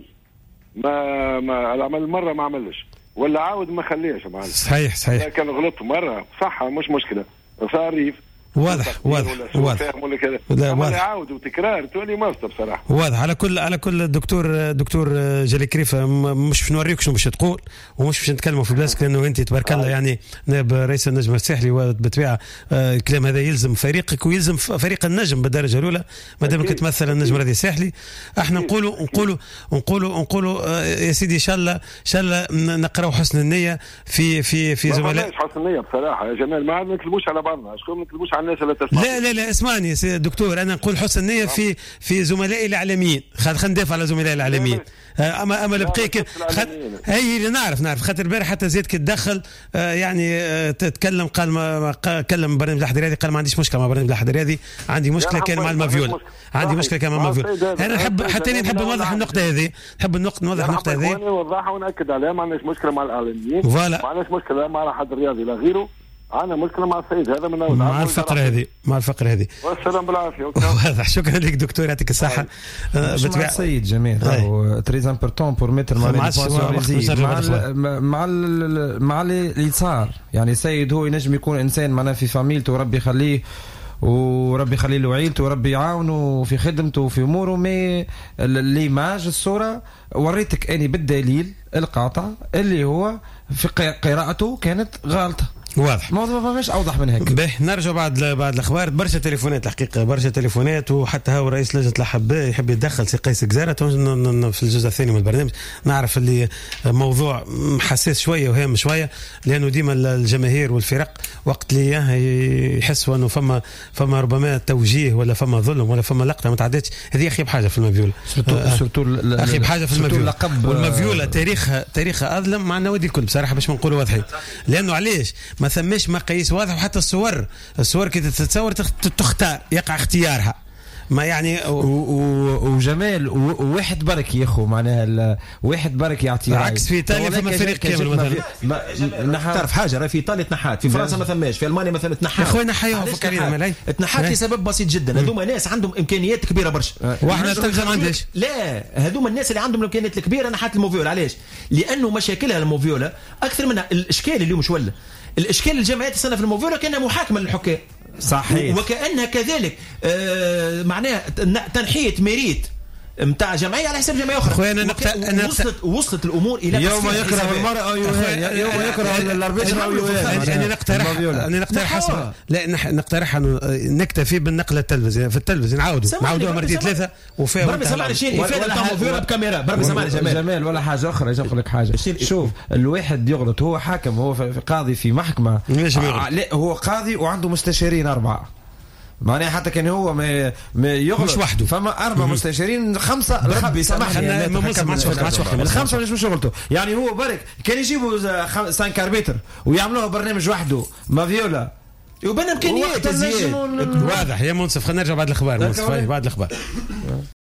ما العمل مرة ما عملش ولا عاود ما خليش معنا. صحيح كان غلط مرة صح، مش مشكلة، صار ريف واضح ولا كذا. اما يعاود وتكرار تولي مصدر بصراحه. واضح. على كل دكتور جالي كريفه مش باش نوريك شنو باش تقول ومش باش نتكلموا في بلاسك لانه انت تبارك الله يعني نائب رئيس النجم الساحلي وبالطبيعه الكلام هذا يلزم فريقك ويلزم فريق النجم بالدرجه الاولى ما دامك تمثل النجم الرياضي الساحلي. احنا نقولوا يا سيدي ان شاء الله نقراو حسن النيه في زملاء. حسن النيه بصراحه يا جمال ما نكلموش على بعضنا شكون نكلموش على الناس اللي تسمع. لا اسمعني يا دكتور انا نقول حسن النيه في زملائي الاعلاميين. خلينا ندافع على زملائي الاعلاميين. اما البقيك هي اللي نعرف خاطر البارح حتى زيد كي تدخل يعني تتكلم قال ما كلم برنامج الاحد الرياضي قال ما عنديش مشكله مع برنامج الاحد الرياضي عندي مشكله كان مع المافيولا انا نحب نوضح النقطه هذه نوضح النقطه هذه نوضحها وناكد عليها ما عندناش مشكله مع الاعلاميين ما عندناش مشكله مع احد الرياضي لا غيره عندنا مشكله مع السيد هذا من مع الفقره هذه والسلام بالعافيه. واضح. شكرا لك دكتور يعطيك الصحه. مع السيد جميل تري امبورطون بور ميتر مع اللي صار يعني السيد هو ينجم يكون انسان معناه في فاميلته وربي يخليه وربي يخلي له عيلته وربي يعاونه في خدمته وفي اموره. مي ليماج الصوره وريتك اني بالدليل القاطع اللي هو في قراءته كانت غلطه. واضح. الموضوع ما فيش اوضح من هيك. به نرجع بعد الاخبار. برشا تليفونات الحقيقه برشا تليفونات وحتى هو رئيس لجنه الاحباء يحب يتدخل سي قيس جزيره في الجزء الثاني من البرنامج. نعرف اللي موضوع حساس شويه وهام شويه لانه ديما الجماهير والفرق وقت اللي يحسوا انه فما ربما توجيه ولا فما ظلم ولا فما لقطه ما تعدتش هذه اخيب حاجه في المافيولا. اخيب حاجه في المافيولا والمافيولا تاريخها اظلم مع النوادي الكل بصراحه باش ما نقولوا واضحين لانه علاش ما ثماش مقاييس واضحه وحتى الصور كي تتصور تختار يقع اختيارها ما يعني وجمال وواحد برك يا اخو معناها واحد برك يعطي عكس في ايطاليا فما فريق كامل مثلا تعرف حاجه راهي في ايطاليا تنحات في فرنسا ما ثماش في المانيا مثلا تنحات. اخويا نحيوها فكرينا تنحات لسبب بسيط جدا. هذوما ناس عندهم امكانيات كبيره برشا واحنا ما عندناش. لا هذوما الناس اللي عندهم الامكانيات الكبيره نحات الموفيولا. علاش؟ لانه مشاكلها الموفيولا اكثر منها الاشكال اللي مش ولا الاشكال الجمعيات السنه في الموفيولا كانها محاكمه للحكام صحيح وكانها كذلك معناها تنحيه ميريت متاع جمعيه على حساب جمعيه اخرى. انا وصلت الامور الى يوم يكره المرأة يوم يكره الاربيتر انا نقترح حسب لا نقترح انه نكتفي بالنقله التلفزيونيه في التلفزيون نعاودوها مرتين ثلاثه وفيها بربي سمعني شيء افاده تاع موفيولا بكاميرا. بربي سمعني جمال ولا حاجه اخرى نقول لك حاجه. شوف الواحد يغلط هو حاكم هو قاضي في محكمه لا هو قاضي وعنده مستشارين 4 معناها حتى كان هو ما يغلط مش وحده فما 4 مستشارين 5 ربي سامحني الخمسه مش شغلته يعني هو برك كان يجيبوا 5 اربيتر ويعملوها برنامج وحده مافيولا وبين امكانيات واضح يا منصف. خلينا نرجع بعد الاخبار.